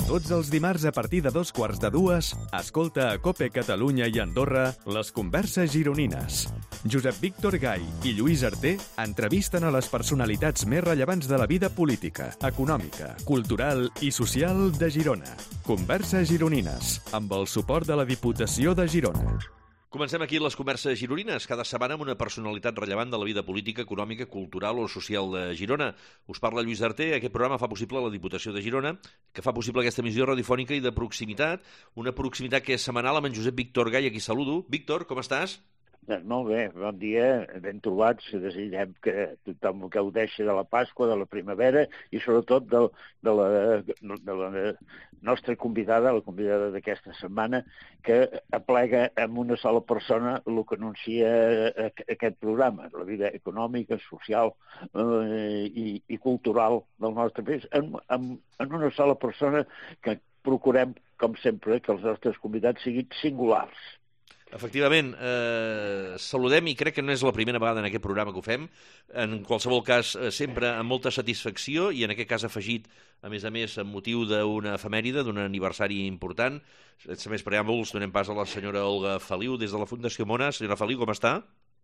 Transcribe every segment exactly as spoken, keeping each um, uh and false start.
Tots els dimarts a partir de dos quarts de dues, escolta a COPE Catalunya i Andorra les converses gironines. Josep Víctor Gai i Lluís Arter entrevisten a les personalitats més rellevants de la vida política, econòmica, cultural i social de Girona. Converses gironines, amb el suport de la Diputació de Girona. Comencem aquí les converses gironines, cada setmana amb una personalitat rellevant de la vida política, econòmica, cultural o social de Girona. Us parla Lluís Arter, aquest programa fa possible la Diputació de Girona, que fa possible aquesta emissió radiofònica i de proximitat, una proximitat que és setmanal amb en Josep Víctor Gai, a qui saludo. Víctor, com estàs? Doncs molt bé, bon dia, ben trobats. Desitgem que tothom gaudeixi de la Pasqua, de la primavera i sobretot de, de, la, de la nostra convidada, la convidada d'aquesta setmana, que aplega en una sola persona el que anuncia aquest programa, la vida econòmica, social eh, i, i cultural del nostre país, en, en, en una sola persona que procurem, com sempre, que els nostres convidats siguin singulars. Efectivament, eh, saludem i crec que no és la primera vegada en aquest programa que ho fem, en qualsevol cas sempre amb molta satisfacció i en aquest cas afegit, a més a més, amb motiu d'una efemèride, d'un aniversari important. Sense més preàmbuls, donem pas a la senyora Olga Feliu des de la Fundació Mona. Senyora Feliu, com està?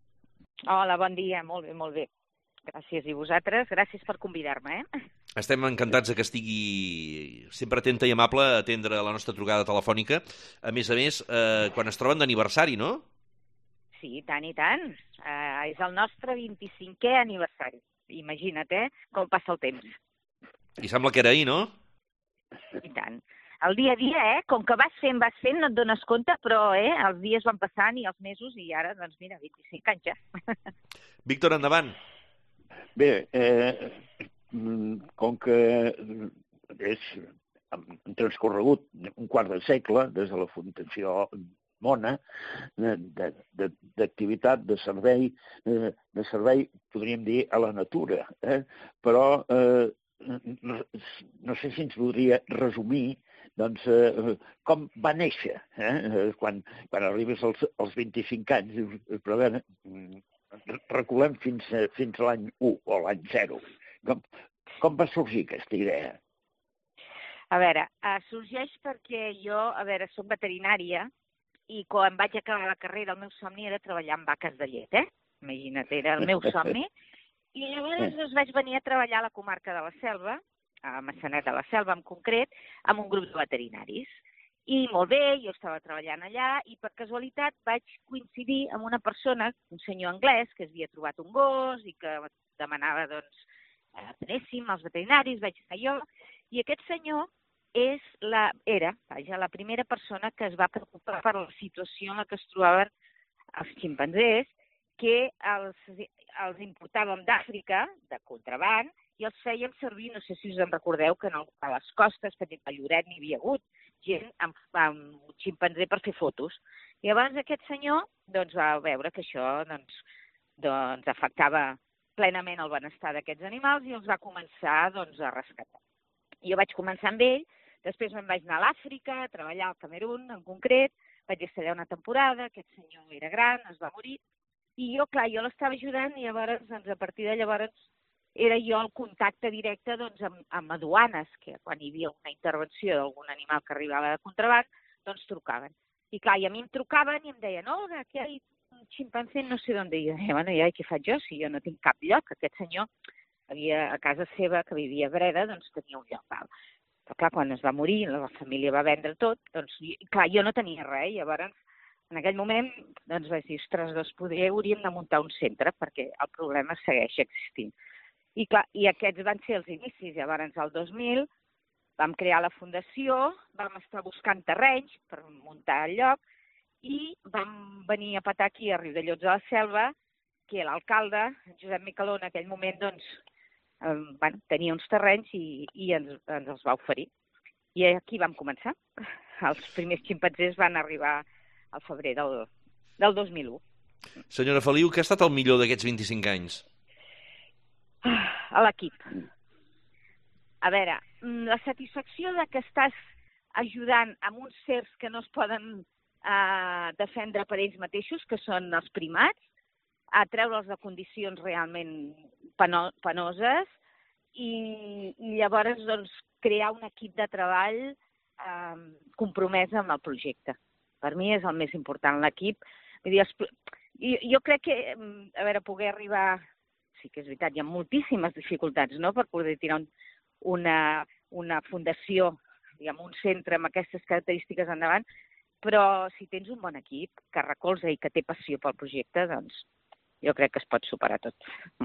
Hola, bon dia, molt bé, molt bé. Gràcies, i vosaltres, gràcies per convidar-me, eh? Estem encantats que estigui sempre atenta i amable a atendre la nostra trucada telefònica. A més a més, eh, quan es troben d'aniversari, no? Sí, tant i tant. Uh, és el nostre vint-i-cinquè aniversari. Imagina't, eh, com passa el temps. I sembla que era ahir, no? I tant. El dia a dia, eh, com que vas fent, vas fent, no et dones compte, però eh, els dies van passant i els mesos i ara, doncs mira, vint-i-cinc anys ja. Víctor, endavant. Bé, eh, com que és un transcorregut un quart de segle des de la Fundació Mona, d'activitat, de servei, de servei, podríem dir, a la natura. Eh? Però eh, no sé si ens podria resumir doncs, eh, com va néixer. Eh? Quan, quan arribes als, als vint-i-cinc anys, però bé, reculem fins, fins a l'any u o l'any zero. Com, com va sorgir aquesta idea? A veure, uh, sorgeix perquè jo, a veure, soc veterinària i quan vaig acabar la carrera el meu somni era treballar amb vaques de llet, eh? Imagina't, era el meu somni. I llavors doncs, vaig venir a treballar a la comarca de la Selva, a Maçanet de la Selva en concret, amb un grup de veterinaris. I molt bé, jo estava treballant allà i per casualitat vaig coincidir amb una persona, un senyor anglès, que havia trobat un gos i que demanava, doncs, que anéssim als veterinaris, vaig estar jo, i aquest senyor és la, era vaja, la primera persona que es va preocupar per la situació en la que es trobaven els ximpanzés, que els, els importàvem d'Àfrica, de contraband, i els fèiem servir, no sé si us en recordeu, que no, a les costes, per exemple, a Lloret n'hi havia hagut gent amb, amb un ximpanzé per fer fotos. I llavors aquest senyor doncs, va veure que això doncs, doncs, afectava plenament el benestar d'aquests animals i els va començar doncs, a rescatar. Jo vaig començar amb ell, després me'n vaig anar a l'Àfrica, a treballar al Camerun en concret, vaig estar allà una temporada, aquest senyor era gran, es va morir, i jo, clar, jo l'estava ajudant i llavors, doncs, a partir de llavors, era jo el contacte directe doncs, amb, amb aduanes, que quan hi havia una intervenció d'algun animal que arribava de contraband, doncs trucaven. I clar, i a mi em trucaven i em deien, Olga, que hi ha un ximpanzé, no sé d'on. I jo deia, bueno, ja, què faig jo si jo no tinc cap lloc? Aquest senyor havia a casa seva, que vivia a Breda, doncs tenia un lloc. Val. Però clar, quan es va morir, la família va vendre tot, doncs clar, jo no tenia res. I llavors, en aquell moment, doncs vaig dir, ostres, doncs poder, hauríem de muntar un centre, perquè el problema segueix existint. I, clar, i aquests van ser els inicis. Llavors, el dos mil, vam crear la fundació, vam estar buscant terrenys per muntar el lloc i vam venir a petar aquí a Riudellots de la Selva, que l'alcalde, Josep Micaló, en aquell moment, doncs, eh, bueno, tenia uns terrenys i, i ens, ens els va oferir. I aquí vam començar. Els primers ximpanzés van arribar al febrer del, del dos mil u. Senyora Feliu, què ha estat el millor d'aquests vint-i-cinc anys? A l'equip. A veure, la satisfacció de que estàs ajudant amb uns sers que no es poden eh, defendre per ells mateixos, que són els primats, a treure'ls de condicions realment peno penoses i, i llavors doncs, crear un equip de treball eh, compromès amb el projecte. Per mi és el més important, l'equip. Vull dir, jo, jo crec que, a veure, poder arribar... Sí que és veritat, hi ha moltíssimes dificultats, no?, per poder tirar un, una, una fundació, diguem, un centre amb aquestes característiques endavant, però si tens un bon equip que recolza i que té passió pel projecte, doncs jo crec que es pot superar tot.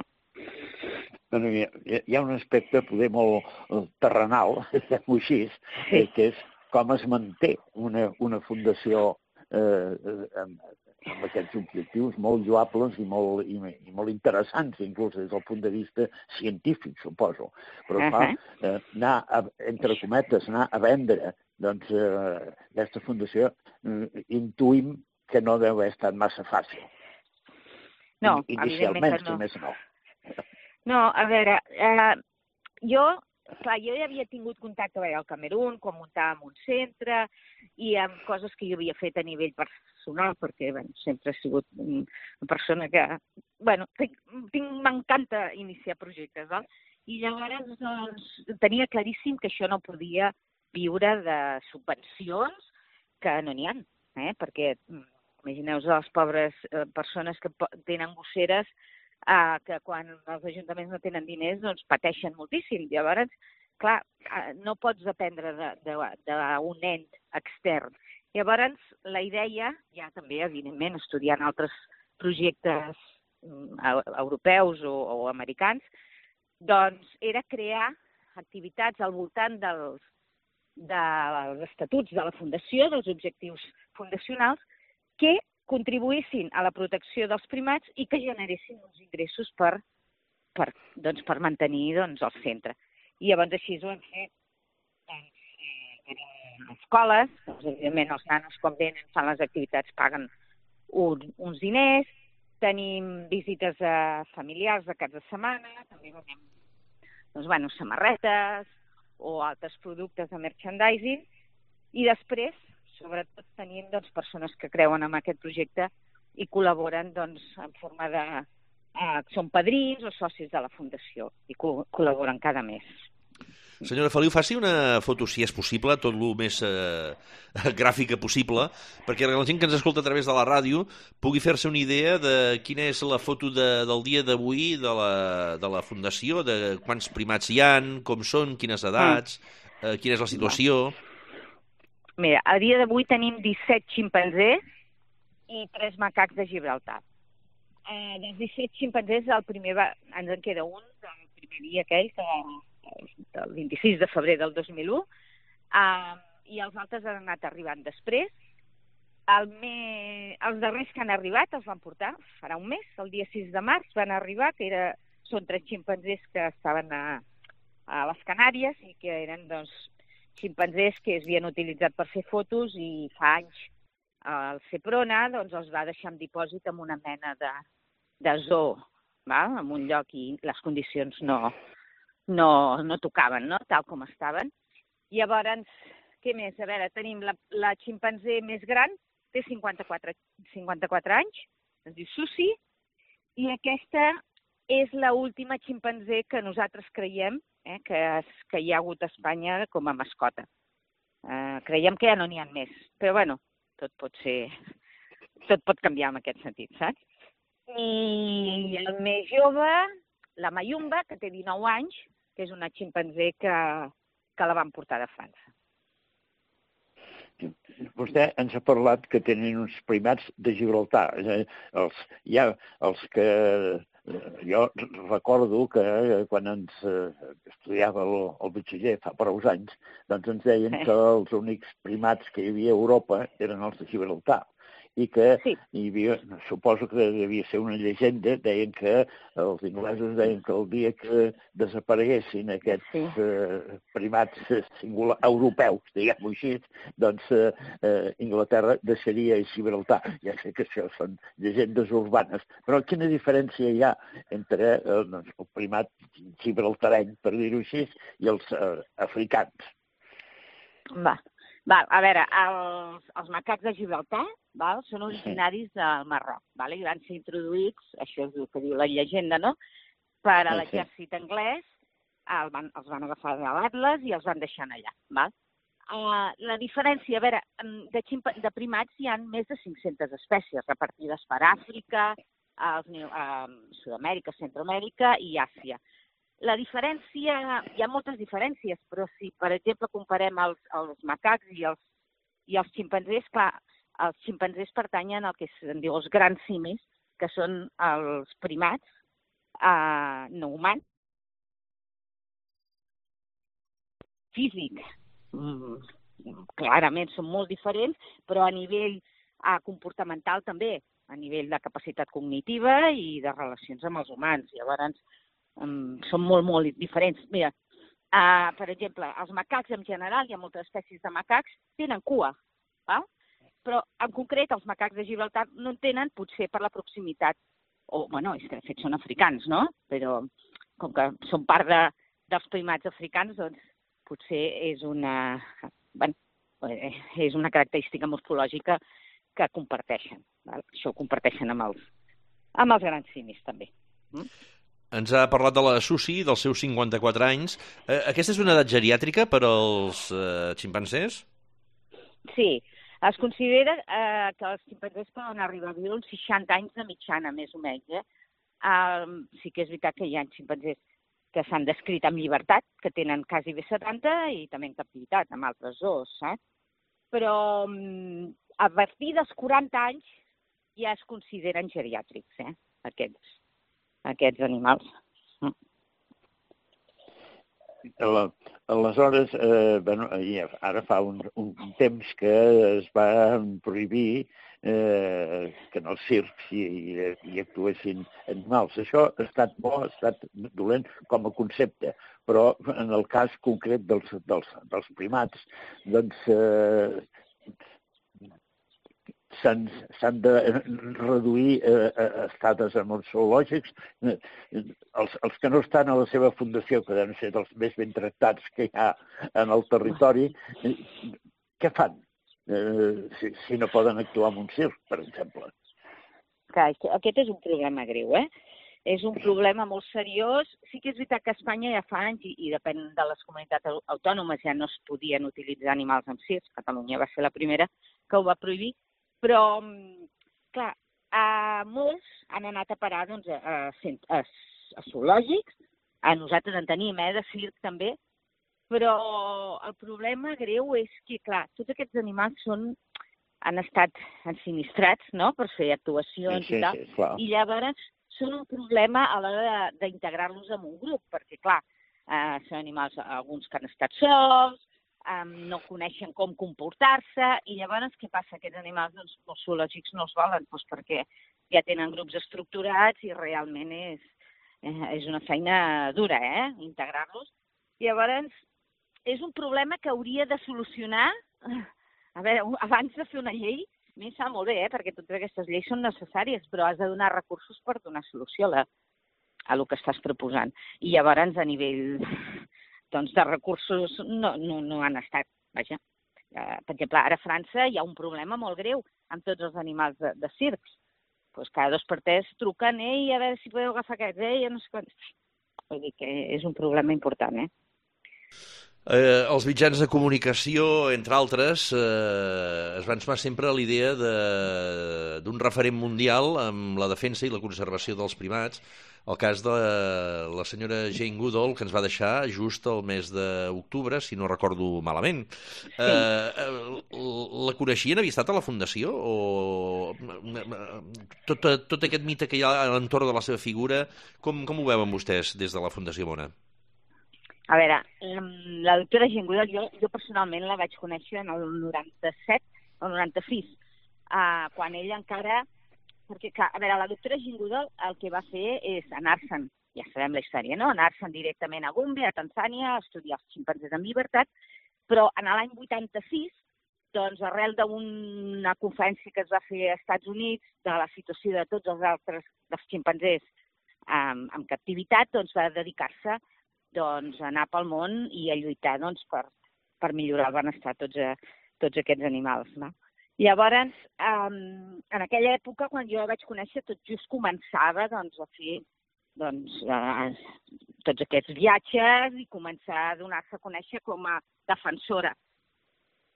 Bueno, hi, ha, hi ha un aspecte poder molt terrenal, diguem-ho així, sí. que és com es manté una, una fundació eh, amb, amb aquests objectius molt lloables i molt, i, i molt interessants, inclús des del punt de vista científic, suposo. Però, clar, eh, anar, a, entre cometes, anar a vendre doncs, eh, aquesta fundació, eh, intuïm que no deu haver estat massa fàcil. No, inicialment, no. només no. No, a veure, eh, jo, clar, jo ja havia tingut contacte al Camerun, quan muntàvem un centre, i amb coses que jo havia fet a nivell personal, perquè bueno, sempre he sigut una persona que... Bueno, tinc, tinc, m'encanta iniciar projectes, no? I llavors doncs, tenia claríssim que això no podia viure de subvencions, que no n'hi ha, eh? Perquè imagineu-vos les pobres eh, persones que tenen gosseres eh, que quan els ajuntaments no tenen diners doncs pateixen moltíssim. Llavors, clar, no pots dependre d'un ent extern. Llavors, la idea, ja també, evidentment, estudiant altres projectes europeus o, o americans, doncs era crear activitats al voltant dels, dels estatuts de la Fundació, dels objectius fundacionals, que contribuïssin a la protecció dels primats i que generessin uns ingressos per, per, doncs, per mantenir doncs, el centre. I llavors així ho hem fet. Doncs, eh, tenim escoles, doncs, evidentment els nanos quan venen, fan les activitats, paguen un, uns diners, tenim visites a familiars de caps de setmana, també venem doncs, bueno, samarretes o altres productes de merchandising, i després, sobretot, tenim doncs, persones que creuen en aquest projecte i col·laboren doncs, en forma de... Eh, són padrins o socis de la Fundació i co- col·laboren cada mes. Senyora Feliu, faci una foto, si és possible, tot el més eh, gràfica possible, perquè la gent que ens escolta a través de la ràdio pugui fer-se una idea de quina és la foto de, del dia d'avui de, la, de la Fundació, de quants primats hi han, com són, quines edats, eh, quina és la situació... Mira, a dia d'avui tenim disset ximpanzés i tres macacs de Gibraltar. Eh, dels disset ximpanzés, el primer va, ens en queda un del primer dia aquell, que, del vint-i-sis de febrer del dos mil u, eh, i els altres han anat arribant després. El me... Els darrers que han arribat els van portar farà un mes, el dia sis de març van arribar, que era... són tres ximpanzés que estaven a, a les Canàries i que eren, doncs, ximpanzés que es havien utilitzat per fer fotos i fa anys el Seprona doncs, els va deixar en dipòsit en una mena de, de zoo, val? En un lloc i les condicions no, no, no tocaven, no? Tal com estaven. Llavors, què més? A veure, tenim la, la ximpanzé més gran, té cinquanta-quatre, cinquanta-quatre anys, es diu Susi, i aquesta és l'última ximpanzé que nosaltres creiem Eh, que, es, que hi ha hagut a Espanya com a mascota. Eh, creiem que ja no n'hi ha més, però bueno, tot pot ser, tot pot canviar en aquest sentit, saps? I el més jove, la Mayumba, que té dinou anys, que és una ximpanzé que, que la van portar de França. Vostè ens ha parlat que tenen uns primats de Gibraltar. Els, hi ha els que... Jo recordo que quan ens estudiava el, el batxiller fa prou anys, doncs ens deien que els únics primats que hi havia a Europa eren els de Gibraltar. I que sí. Hi havia, suposo que devia ser una llegenda, deien que els inglesos deien que el dia que desapareguessin aquests sí. eh, primats singular, europeus, diguem-ho així, doncs eh, Inglaterra deixaria Gibraltar. Ja sé que això són llegendes urbanes, però quina diferència hi ha entre eh, doncs, el primat gibraltareny, per dir-ho així, i els eh, africans? Va. Val, a veure, els, els macacs de Gibraltar val, són originaris del Marroc, val, i van ser introduïts, això és el que diu la llegenda, no?, per a l'exèrcit anglès, el van, els van agafar de l'Atles i els van deixar allà. Val? Uh, la diferència, a veure, de, ximpa, de primats hi ha més de cinc-centes espècies repartides per Àfrica, a Sud-amèrica, Centroamèrica i Àsia. La diferència, hi ha moltes diferències, però si, per exemple, comparem els, els macacs i els, i els ximpanzés, clar, els ximpanzés pertanyen al que se'n diu els grans simis, que són els primats eh, no humans. Físic, mm, clarament són molt diferents, però a nivell eh, comportamental també, a nivell de capacitat cognitiva i de relacions amb els humans. Llavors, um, són molt, molt diferents. Mira, uh, per exemple, els macacs en general, hi ha moltes espècies de macacs, tenen cua, val? Però en concret els macacs de Gibraltar no en tenen, potser per la proximitat. O, bueno, és que de fet són africans, no? Però com que són part de, dels primats africans, doncs potser és una, bueno, és una característica morfològica que comparteixen. Val? Això ho comparteixen amb els, amb els grans simis, també. Mm? Ens ha parlat de la Susi, dels seus cinquanta-quatre anys. Eh, aquesta és una edat geriàtrica per als eh, ximpanzés? Sí, es considera eh, que els ximpanzés poden arribar a viure uns seixanta anys de mitjana, més o menys. Eh? Eh, sí que és veritat que hi ha ximpanzés que s'han descrit amb llibertat, que tenen quasi bé setanta i també en captivitat, amb altres zoos. Eh? Però a partir dels quaranta anys ja es consideren geriàtrics, eh? aquests, aquests animals. Mm. Aleshores, eh, bueno, ara fa un, un temps que es va prohibir eh, que en els circs hi, hi actuessin animals. Això ha estat bo, ha estat dolent com a concepte, però en el cas concret dels, dels, dels primats, doncs eh, s'han, s'han de reduir eh, estades en els zoològics. Els, els que no estan a la seva fundació, que deuen ser dels més ben tractats que hi ha en el territori, eh, què fan eh, si, si no poden actuar en un circ, per exemple? Clar, aquest és un problema greu, eh? És un problema molt seriós. Sí que és veritat que a Espanya ja fa anys, i, i depèn de les comunitats autònomes, ja no es podien utilitzar animals en circs. Catalunya va ser la primera que ho va prohibir. Però, clar, eh, molts han anat a parar doncs, a, a, a zoològics, a nosaltres en tenim, eh, de circ també, però el problema greu és que, clar, tots aquests animals són, han estat ensinistrats, no?, per fer actuacions sí, sí, i tal, sí, clar. I llavors són un problema a l'hora d'integrar-los en un grup, perquè, clar, eh, són animals, alguns que han estat sols, Um, no coneixen com comportar-se, i llavors què passa? Aquests animals doncs, els zoològics no els volen, doncs, perquè ja tenen grups estructurats i realment és, eh, és una feina dura, eh? Integrar-los. Llavors, és un problema que hauria de solucionar, a veure, abans de fer una llei, a mi em sembla molt bé, eh? Perquè totes aquestes lleis són necessàries, però has de donar recursos per donar solució a, la, a el que estàs proposant. I llavors, a nivell doncs de recursos no, no, no han estat, vaja. Eh, per exemple, ara a França hi ha un problema molt greu amb tots els animals de, de circs. Pues cada dos per tres truquen, ei, a veure si podeu agafar aquests, ei, no sé quants. Vull dir que és un problema important, eh? Eh, els mitjans de comunicació, entre altres, eh, es van sumar sempre a l'idea d'un referent mundial amb la defensa i la conservació dels primats. El cas de la senyora Jane Goodall, que ens va deixar just el mes d'octubre, si no recordo malament. Sí. Eh, la coneixien? Havia estat a la Fundació? O tot, tot aquest mite que hi ha a l'entorn de la seva figura, com, com ho veuen vostès des de la Fundació Mona? A veure, la doctora Jane Goodall, jo, jo personalment la vaig conèixer en el noranta-set o noranta-sis, eh, quan ella encara... Perquè, a veure, la doctora Jane Goodall el que va fer és anar-se'n, ja sabem la història, no? Anar-se'n directament a Gombe, a Tanzània, a estudiar els ximpanzés en llibertat, però en l'any vuitanta-sis, doncs, arrel d'una conferència que es va fer als Estats Units de la situació de tots els altres dels ximpanzés um, en captivitat, doncs va dedicar-se doncs, a anar pel món i a lluitar doncs, per, per millorar el benestar de tots, tots aquests animals, no? Llavors, um, en aquella època, quan jo la vaig conèixer, tot just començava doncs, a fer doncs, uh, tots aquests viatges i començar a donar-se a conèixer com a defensora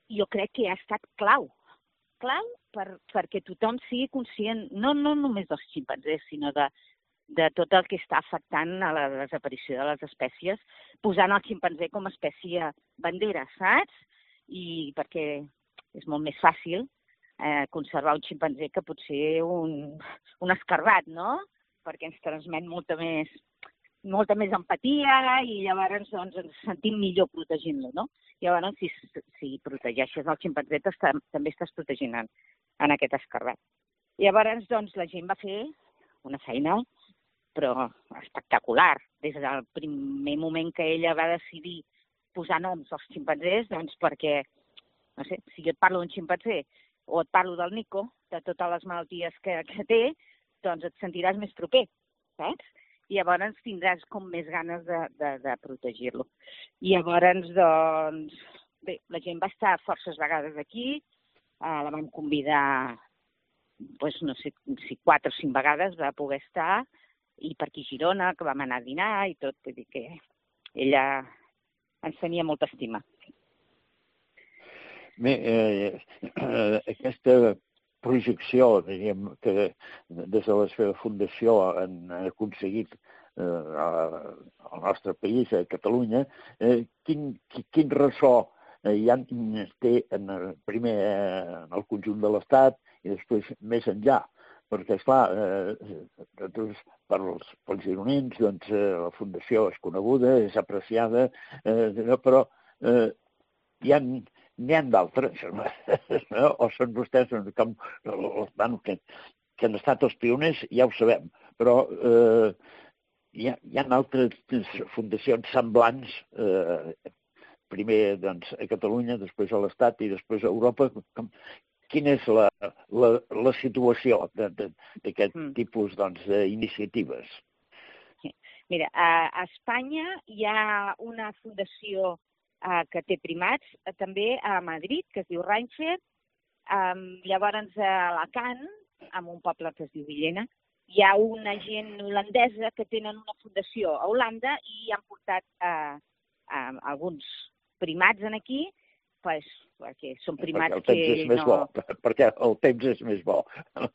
jo crec que ha estat clau. Clau per, perquè tothom sigui conscient, no, no només dels ximpanzés, sinó de, de tot el que està afectant a la desaparició de les espècies, posant el ximpanzé com a espècie bandera, saps? I perquè és molt més fàcil eh, conservar un ximpanzé que potser un, un escarbat, no? Perquè ens transmet molta més, molta més empatia i llavors doncs, ens sentim millor protegint-lo, no? Llavors, si, si protegeixes el ximpanzé, també estàs protegint en, en aquest escarbat. Llavors, doncs, la gent va fer una feina, però espectacular. Des del primer moment que ella va decidir posar noms als ximpanzés, doncs perquè, no sé, si jo et parlo d'un ximpanzé o et parlo del Nico, de totes les malalties que, que té, doncs et sentiràs més proper, saps? I llavors tindràs com més ganes de, de, de protegir-lo. I llavors, doncs, bé, la gent va estar forces vegades aquí, eh, la vam convidar, doncs, no sé si quatre o cinc vegades va poder estar, i per aquí a Girona, que vam anar a dinar i tot, vull dir que ella ens tenia molta estima. Bé, eh, eh, aquesta projecció, diríem, que des de la seva fundació han aconseguit eh, al nostre país, a Catalunya, eh, quin, quin ressò eh, ja té en el, primer eh, en el conjunt de l'Estat i després més enllà. Perquè, esclar, eh, doncs, per als, pels gironins, doncs, eh, la fundació és coneguda, és apreciada, eh, però eh, hi ha N'hi ha d'altres, no? O són vostès com, bueno, que, que han estat els pioners, ja ho sabem, però eh, hi, ha, hi ha altres fundacions semblants, eh, primer doncs, a Catalunya, després a l'Estat i després a Europa. Com, quina és la, la, la situació d'aquest mm. tipus doncs, d'iniciatives? Mira, a, a Espanya hi ha una fundació que té primats, també a Madrid, que es diu Reinfeldt, um, llavors a Alacant, en un poble que es diu Villena, hi ha una gent holandesa que tenen una fundació a Holanda i han portat uh, uh, alguns primats en aquí, pues, perquè són primats perquè el temps que és més no... bo, perquè el temps és més bo.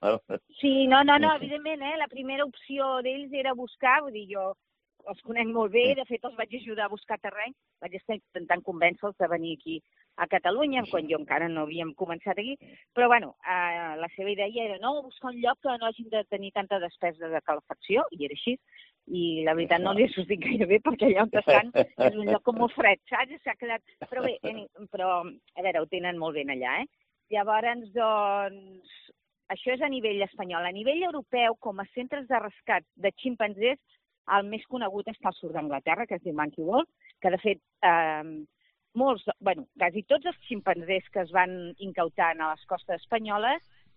Sí, no, no, no, evidentment, eh? La primera opció d'ells era buscar, vull dir, jo els conec molt bé, de fet els vaig ajudar a buscar terreny, vaig estar intentant convèncer-los de venir aquí a Catalunya, quan jo encara no havíem començat aquí, però bueno, eh, la seva idea era no, buscar un lloc que no hagin de tenir tanta despesa de calefacció, i era així, i la veritat no li ha sortit gaire bé, perquè allà on estan és un lloc com molt fred, saps? S'ha quedat... Però bé, però, a veure, ho tenen molt ben allà, eh? Llavors, doncs, això és a nivell espanyol. A nivell europeu, com a centres de rescat de ximpanzés, el més conegut està al sud d'Anglaterra, que es diu Monkey World, que de fet eh, molts, bueno, quasi tots els ximpanzés que es van incautar a les costes espanyoles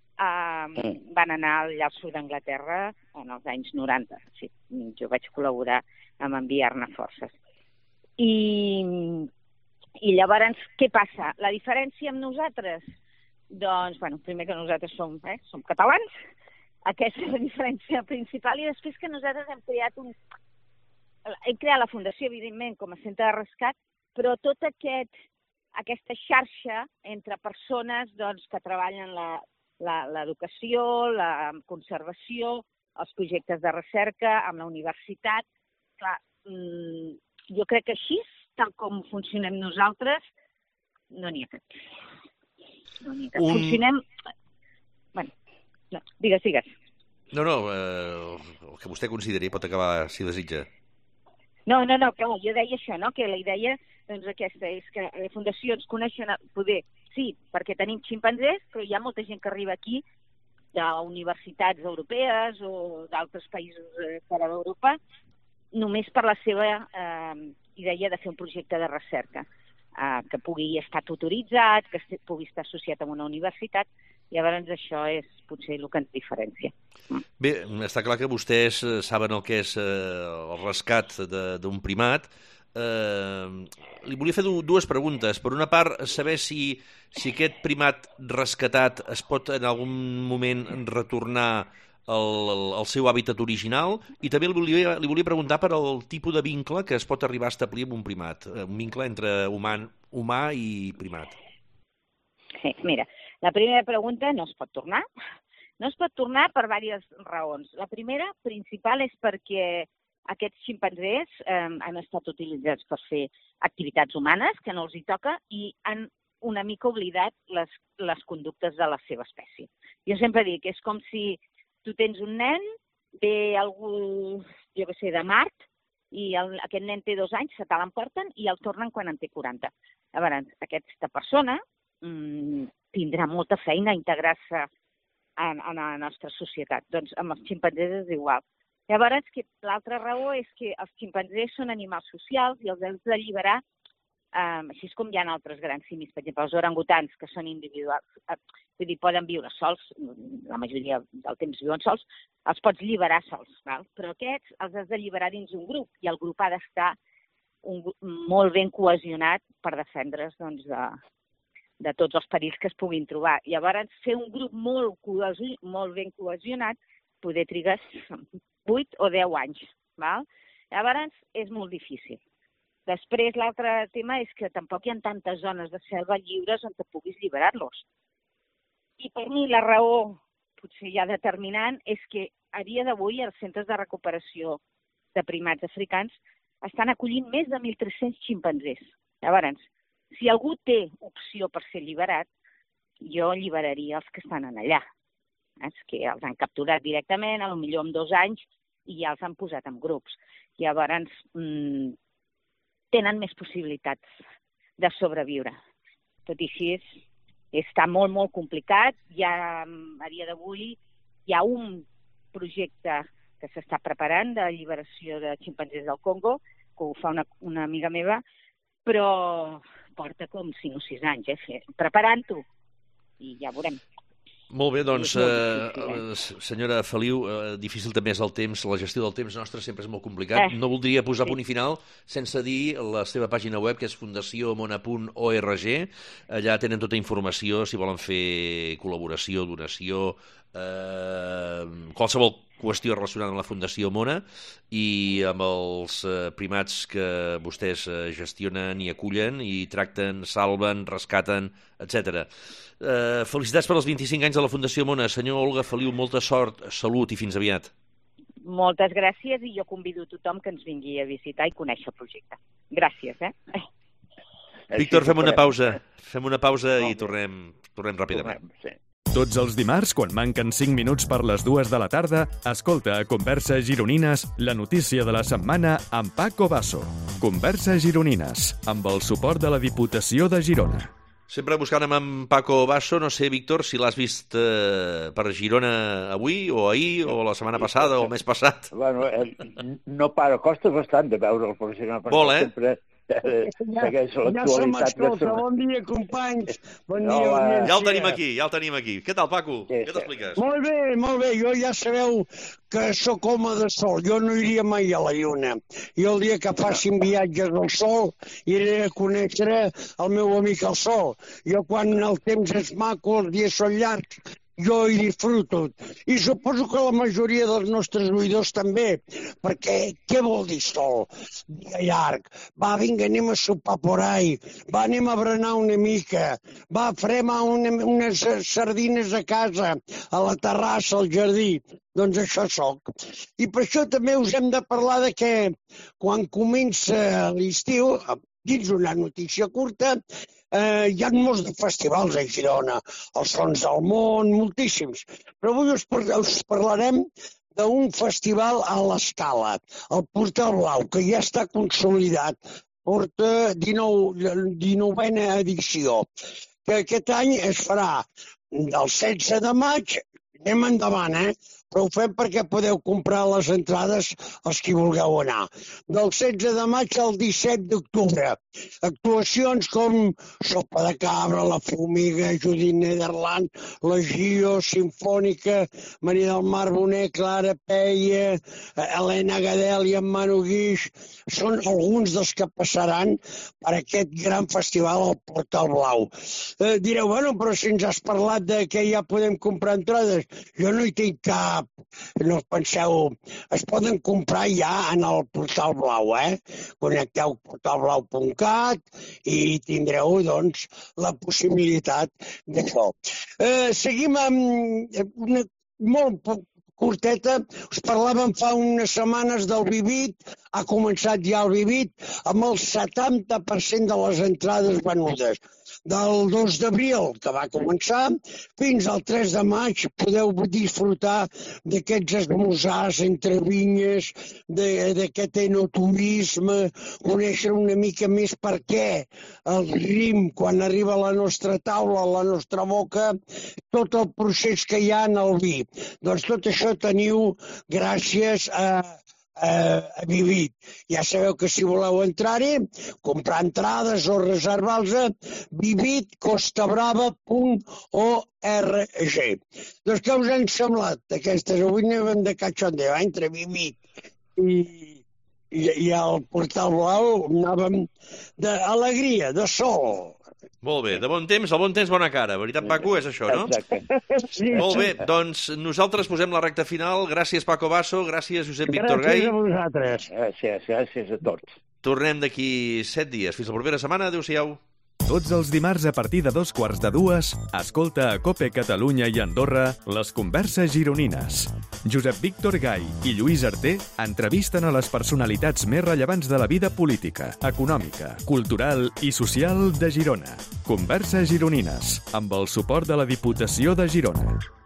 eh, van anar allà al sud d'Anglaterra en els anys noranta. Sí, jo vaig col·laborar amb enviar-ne forces. I, I llavors, què passa? La diferència amb nosaltres? Doncs, bueno, primer que nosaltres som, eh, som catalans, aquesta és la diferència principal, i després que nosaltres hem creat un... hem creat la fundació, evidentment, com a centre de rescat, però tota aquest, aquesta xarxa entre persones doncs, que treballen l'educació, la, la conservació, els projectes de recerca, amb la universitat. Clar, jo crec que així, tal com funcionem nosaltres, no n'hi ha cap. No n'hi ha cap. Un... Funcionem... Bueno, no, digues, digues. No, no, eh, el que vostè consideri pot acabar si desitja. No, no, no, que jo deia això, no? Que la idea doncs, aquesta és que les fundacions coneixen, poder, sí, perquè tenim ximpanzés, però hi ha molta gent que arriba aquí d'universitats europees o d'altres països eh, fora d'Europa, només per la seva eh, idea de fer un projecte de recerca, eh, que pugui estar tutoritzat, que pugui estar associat a una universitat. Llavors això és potser el que ens diferencia. Bé, està clar que vostès saben el que és eh, el rescat d'un primat. Eh, li volia fer dues preguntes. Per una part, saber si, si aquest primat rescatat es pot en algun moment retornar al, al seu hàbitat original, i també li volia, li volia preguntar per el tipus de vincle que es pot arribar a establir amb un primat, un vincle entre humà, humà i primat. Sí, mira, la primera pregunta no es pot tornar. No es pot tornar per diverses raons. La primera, principal, és perquè aquests ximpanzés eh, han estat utilitzats per fer activitats humanes que no els hi toca i han una mica oblidat les, les conductes de la seva espècie. Jo sempre dic, és com si tu tens un nen, ve algú, jo què sé, de Mart, i el, aquest nen té dos anys, se te l'emporten i el tornen quan en té quaranta. Llavors, aquesta persona mmm, tindrà molta feina a integrar-se en, en la nostra societat. Doncs amb els ximpanzés és igual. Llavors, l'altra raó és que els ximpanzés són animals socials i els hem d'alliberar, um, així com hi ha altres grans simis, per exemple, els orangutans, que són individuals, uh, vull dir, poden viure sols, la majoria del temps viuen sols, els pots alliberar sols, val? Però aquests els has d'alliberar dins un grup i el grup ha d'estar un, molt ben cohesionat per defendre's doncs, de, de tots els perills que es puguin trobar. Llavors, fer un grup molt, cohesion, molt ben cohesionat poder trigar vuit o deu anys. Val? Llavors, és molt difícil. Després, l'altre tema és que tampoc hi ha tantes zones de selva lliures on te puguis alliberar-los. I per mi la raó, potser ja determinant, és que a dia d'avui els centres de recuperació de primats africans estan acollint més de mil tres-cents ximpanzés. Llavors, si algú té opció per ser alliberat, jo alliberaria els que estan allà. És que els han capturat directament, potser en dos anys, i ja els han posat en grups. Llavors, mmm, tenen més possibilitats de sobreviure. Tot i així, està molt, molt complicat. Ja, a dia d'avui hi ha un projecte que s'està preparant d'alliberació de ximpanzés del Congo, que ho fa una, una amiga meva, però porta com cinc o sis anys, eh, preparant-ho, i ja veurem. Molt bé, doncs, eh, senyora Feliu, eh, difícil també és el temps, la gestió del temps nostre sempre és molt complicat. Eh, no voldria posar sí. punt i final sense dir la seva pàgina web, que és fundació mona punt org. Allà tenen tota informació, si volen fer col·laboració, donació, eh, qualsevol qüestió relacionada amb la Fundació Mona i amb els eh, primats que vostès eh, gestionen i acullen i tracten, salven, rescaten, etcètera. Eh, felicitats per als vint-i-cinc anys de la Fundació Mona. Senyor Olga Feliu, molta sort, salut i fins aviat. Moltes gràcies i jo convido tothom que ens vingui a visitar i conèixer el projecte. Gràcies, eh? Víctor, fem una pausa. Fem una pausa i tornem, tornem ràpidament. Tornem, sí. Tots els dimarts, quan manquen cinc minuts per les dues de la tarda, escolta a Conversa Gironines la notícia de la setmana amb Paco Basso. Conversa Gironines, amb el suport de la Diputació de Girona. Sempre buscant amb en Paco Basso, no sé, Víctor, si l'has vist eh, per Girona avui, o ahir, o la setmana passada, o el mes passat. Bueno, eh, no para, costa bastant de veure'l per Girona, perquè Vol, eh? sempre... segueix ja se m'escolta, bon dia companys, bon no, dia uh... ja el tenim aquí, ja el tenim aquí. Què tal, Paco? Sí, Què t'expliques? Molt bé, molt bé, jo ja sabeu que sóc home de sol, jo no iria mai a la lluna. Jo el dia que facin viatges al sol iré a conèixer el meu amic al sol. Jo quan el temps és maco, els dies són llargs, jo hi disfruto. I suposo que la majoria dels nostres oïdors també, perquè què vol dir sol? Dia llarg. Va, vinga, anem a sopar por ahí. Va, anem a berenar una mica. Va, farem una, unes sardines a casa, a la terrassa, al jardí. Doncs això soc. I per això també us hem de parlar de que quan comença l'estiu, dins una notícia curta, Eh, hi ha molts de festivals a Girona, els Sons del Món, moltíssims. Però avui us, par us parlarem d'un festival a l'Escala, el Portal Blau, que ja està consolidat, porta dinou-vena edició, que aquest any es farà del setze de maig, anem endavant, eh? Però ho fem perquè podeu comprar les entrades els qui vulgueu anar. Del setze de maig al disset d'octubre. Actuacions com Sopa de Cabra, La Formiga, Judit Nederland, La Gio, Simfònica, Maria del Mar Bonet, Clara Peia, Helena Gadel i en Manu Guix. Són alguns dels que passaran per aquest gran festival al Portal Blau. Eh, direu, bueno, però si ens has parlat de que ja podem comprar entrades, jo no hi tinc cap no us penseu, es poden comprar ja en el Portal Blau, eh? Connecteu portal blau punt cat i tindreu, doncs, la possibilitat d'això. Eh, seguim amb una molt curteta. Us parlàvem fa unes setmanes del Vivit. Ha començat ja el Vivit amb el setanta per cent de les entrades venudes. Del dos d'abril, que va començar, fins al tres de maig podeu disfrutar d'aquests esmorzars entre vinyes, d'aquest enoturisme, conèixer una mica més per què el rim, quan arriba a la nostra taula, a la nostra boca, tot el procés que hi ha en el vi. Doncs tot això teniu gràcies a a Vivit. Ja sabeu que si voleu entrar-hi, comprar entrades o reservar-los a vivit costa brava punt org. Doncs què us han semblat aquestes? Avui anem de cachondeo, eh? Entre Vivit i, i, i el Portal Blau anàvem d'alegria, de sol. Molt bé, de bon temps, el bon temps, bona cara. Veritat, Paco, és això, no? Exacte. Sí, Molt bé, doncs nosaltres posem la recta final. Gràcies, Paco Basso, gràcies, Josep Víctor Gai. Gràcies a vosaltres. Gràcies, gràcies a tots. Tornem d'aquí set dies. Fins la propera setmana. Adéu-siau. Tots els dimarts a partir de dos quarts de dues, escolta a COPE Catalunya i Andorra les converses gironines. Josep Víctor Gai i Lluís Arter entrevisten a les personalitats més rellevants de la vida política, econòmica, cultural i social de Girona. Converses gironines, amb el suport de la Diputació de Girona.